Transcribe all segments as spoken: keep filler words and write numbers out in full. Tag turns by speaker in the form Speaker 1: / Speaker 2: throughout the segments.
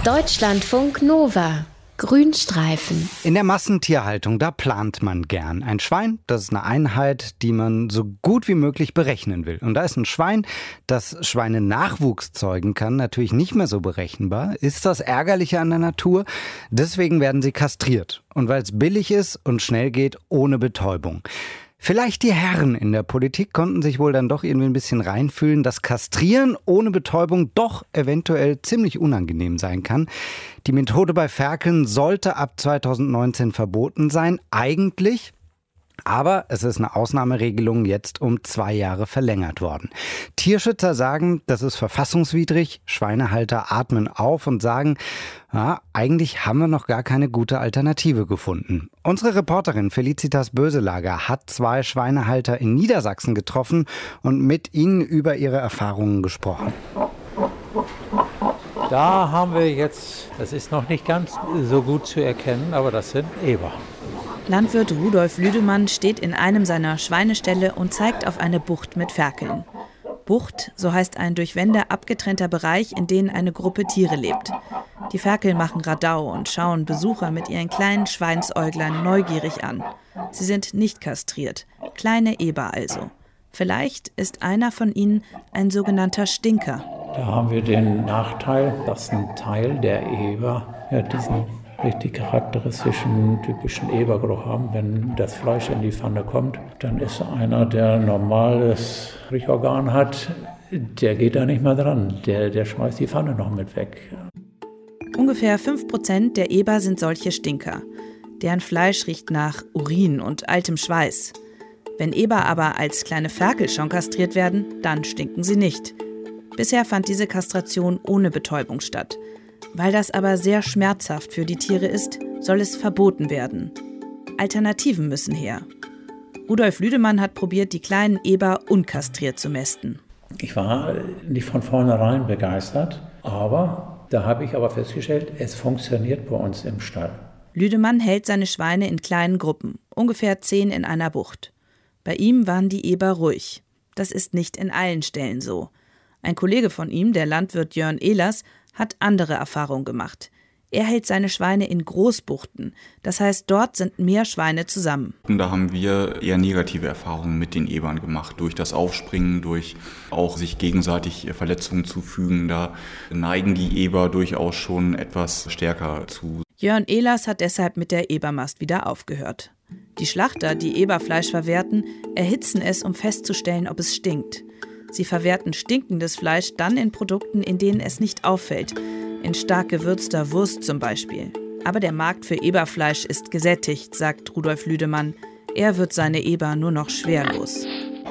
Speaker 1: Deutschlandfunk Nova. Grünstreifen.
Speaker 2: In der Massentierhaltung, da plant man gern. Ein Schwein, das ist eine Einheit, die man so gut wie möglich berechnen will. Und da ist ein Schwein, das Schweinenachwuchs zeugen kann, natürlich nicht mehr so berechenbar. Ist das Ärgerliche an der Natur? Deswegen werden sie kastriert. Und weil es billig ist und schnell geht, ohne Betäubung. Vielleicht die Herren in der Politik konnten sich wohl dann doch irgendwie ein bisschen reinfühlen, dass Kastrieren ohne Betäubung doch eventuell ziemlich unangenehm sein kann. Die Methode bei Ferkeln sollte ab zweitausendneunzehn verboten sein, eigentlich. Aber es ist eine Ausnahmeregelung jetzt um zwei Jahre verlängert worden. Tierschützer sagen, das ist verfassungswidrig. Schweinehalter atmen auf und sagen, ja, eigentlich haben wir noch gar keine gute Alternative gefunden. Unsere Reporterin Felicitas Böselager hat zwei Schweinehalter in Niedersachsen getroffen und mit ihnen über ihre Erfahrungen gesprochen.
Speaker 3: Da haben wir jetzt, das ist noch nicht ganz so gut zu erkennen, aber das sind Eber.
Speaker 4: Landwirt Rudolf Lüdemann steht in einem seiner Schweineställe und zeigt auf eine Bucht mit Ferkeln. Bucht, so heißt ein durch Wände abgetrennter Bereich, in dem eine Gruppe Tiere lebt. Die Ferkel machen Radau und schauen Besucher mit ihren kleinen Schweinsäuglern neugierig an. Sie sind nicht kastriert, kleine Eber also. Vielleicht ist einer von ihnen ein sogenannter Stinker.
Speaker 3: Da haben wir den Nachteil, dass ein Teil der Eber ja, diesen richtig charakteristischen, typischen Ebergeruch haben. Wenn das Fleisch in die Pfanne kommt, dann ist einer, der ein normales Riechorgan hat, der geht da nicht mehr dran. Der, der schmeißt die Pfanne noch mit weg.
Speaker 4: Ungefähr fünf Prozent der Eber sind solche Stinker. Deren Fleisch riecht nach Urin und altem Schweiß. Wenn Eber aber als kleine Ferkel schon kastriert werden, dann stinken sie nicht. Bisher fand diese Kastration ohne Betäubung statt. Weil das aber sehr schmerzhaft für die Tiere ist, soll es verboten werden. Alternativen müssen her. Rudolf Lüdemann hat probiert, die kleinen Eber unkastriert zu mästen.
Speaker 3: Ich war nicht von vornherein begeistert, aber da habe ich aber festgestellt, es funktioniert bei uns im Stall.
Speaker 4: Lüdemann hält seine Schweine in kleinen Gruppen, ungefähr zehn in einer Bucht. Bei ihm waren die Eber ruhig. Das ist nicht in allen Ställen so. Ein Kollege von ihm, der Landwirt Jörn Ehlers, hat andere Erfahrungen gemacht. Er hält seine Schweine in Großbuchten. Das heißt, dort sind mehr Schweine zusammen.
Speaker 5: Da haben wir eher negative Erfahrungen mit den Ebern gemacht. Durch das Aufspringen, durch auch sich gegenseitig Verletzungen zufügen. Da neigen die Eber durchaus schon etwas stärker zu.
Speaker 4: Jörn Ehlers hat deshalb mit der Ebermast wieder aufgehört. Die Schlachter, die Eberfleisch verwerten, erhitzen es, um festzustellen, ob es stinkt. Sie verwerten stinkendes Fleisch dann in Produkten, in denen es nicht auffällt. In stark gewürzter Wurst zum Beispiel. Aber der Markt für Eberfleisch ist gesättigt, sagt Rudolf Lüdemann. Er wird seine Eber nur noch schwer los.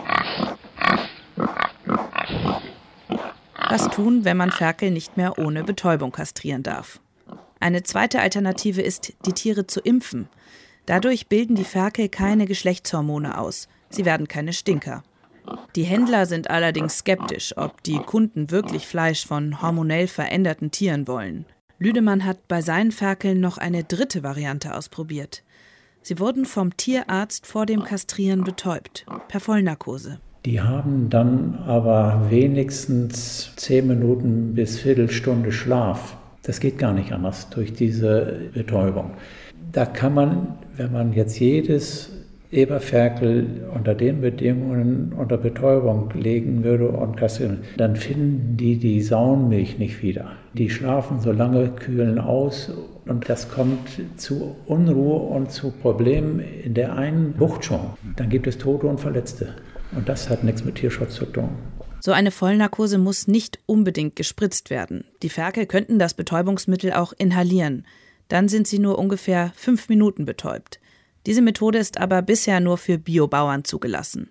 Speaker 4: Was tun, wenn man Ferkel nicht mehr ohne Betäubung kastrieren darf? Eine zweite Alternative ist, die Tiere zu impfen. Dadurch bilden die Ferkel keine Geschlechtshormone aus. Sie werden keine Stinker. Die Händler sind allerdings skeptisch, ob die Kunden wirklich Fleisch von hormonell veränderten Tieren wollen. Lüdemann hat bei seinen Ferkeln noch eine dritte Variante ausprobiert. Sie wurden vom Tierarzt vor dem Kastrieren betäubt, per Vollnarkose.
Speaker 3: Die haben dann aber wenigstens zehn Minuten bis Viertelstunde Schlaf. Das geht gar nicht anders durch diese Betäubung. Da kann man, wenn man jetzt jedes Eberferkel unter den Bedingungen unter Betäubung legen würde und kastrieren, dann finden die die Saumilch nicht wieder. Die schlafen so lange, kühlen aus und das kommt zu Unruhe und zu Problemen in der einen Bucht schon. Dann gibt es Tote und Verletzte und das hat nichts mit Tierschutz zu tun.
Speaker 4: So eine Vollnarkose muss nicht unbedingt gespritzt werden. Die Ferkel könnten das Betäubungsmittel auch inhalieren. Dann sind sie nur ungefähr fünf Minuten betäubt. Diese Methode ist aber bisher nur für Biobauern zugelassen.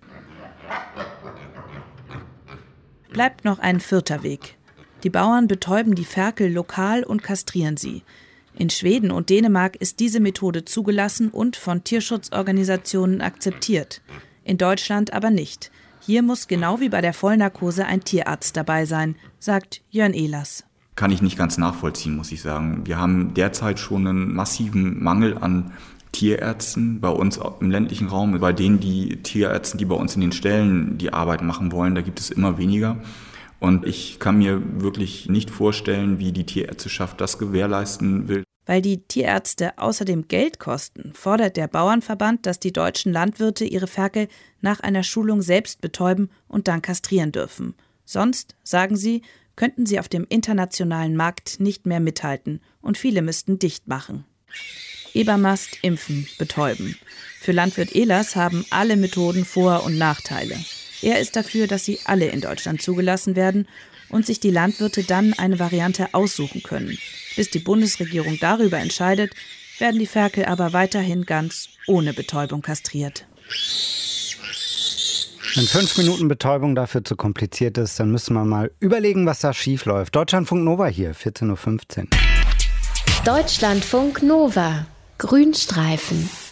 Speaker 4: Bleibt noch ein vierter Weg. Die Bauern betäuben die Ferkel lokal und kastrieren sie. In Schweden und Dänemark ist diese Methode zugelassen und von Tierschutzorganisationen akzeptiert. In Deutschland aber nicht. Hier muss genau wie bei der Vollnarkose ein Tierarzt dabei sein, sagt Jörn Ehlers.
Speaker 5: Kann ich nicht ganz nachvollziehen, muss ich sagen. Wir haben derzeit schon einen massiven Mangel an Tierärzten bei uns im ländlichen Raum. Bei denen die Tierärzte, die bei uns in den Ställen die Arbeit machen wollen, da gibt es immer weniger. Und ich kann mir wirklich nicht vorstellen, wie die Tierärzteschaft das gewährleisten will.
Speaker 4: Weil die Tierärzte außerdem Geld kosten, fordert der Bauernverband, dass die deutschen Landwirte ihre Ferkel nach einer Schulung selbst betäuben und dann kastrieren dürfen. Sonst, sagen sie, könnten sie auf dem internationalen Markt nicht mehr mithalten und viele müssten dicht machen. Ebermast, impfen, betäuben. Für Landwirt Ehlers haben alle Methoden Vor- und Nachteile. Er ist dafür, dass sie alle in Deutschland zugelassen werden und sich die Landwirte dann eine Variante aussuchen können. Bis die Bundesregierung darüber entscheidet, werden die Ferkel aber weiterhin ganz ohne Betäubung kastriert.
Speaker 2: Wenn fünf Minuten Betäubung dafür zu kompliziert ist, dann müssen wir mal überlegen, was da schief läuft. Deutschlandfunk Nova hier, vierzehn Uhr fünfzehn.
Speaker 1: Deutschlandfunk Nova, Grünstreifen.